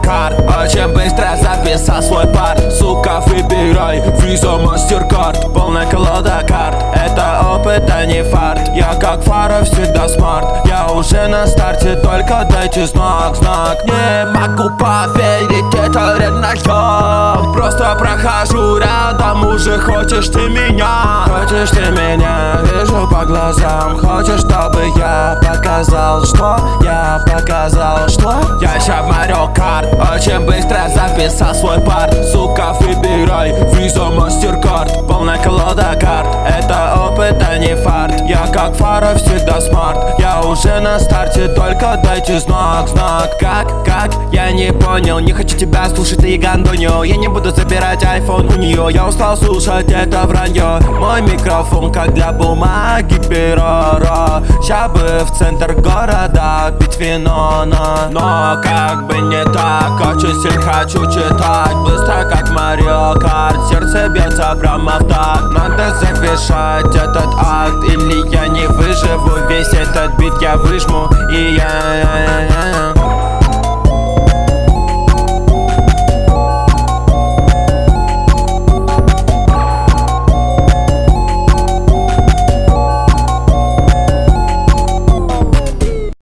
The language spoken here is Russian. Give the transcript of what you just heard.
карт. Очень быстро записал свой пар. Сука, выбирай Visa, MasterCard. Полная колода карт. Это опыт, а не фарт. Я как фара всегда смарт. Я уже на старте, только дайте знак. Не могу поверить, это реально я. Просто прохожу рядом, уже хочешь ты меня. Хочешь ты меня, вижу по глазам. Хочешь, чтобы я показал, что? Я показал, что? Я ща Марио Карт. Очень быстро записал свой пар. Сука, выбирай Visa, MasterCard. Полная колода карт. Это опыт, а не фарт. Я как фара всегда смарт. Я уже на старте, только дайте знак. Как? Я не понял. Не хочу тебя слушать, ты гандоню. Я не буду забирать iPhone у нее. Я устал слушать это вранье. Мой микрофон как для бумаги перо. Ща бы в центр города пить вино, но как бы не так. Очень сильно хочу читать быстро, как Марио Карт. Сердце бьется прямо в такт. Надо завершать этот акт, или я не выживу. Весь этот бит я выжму, и я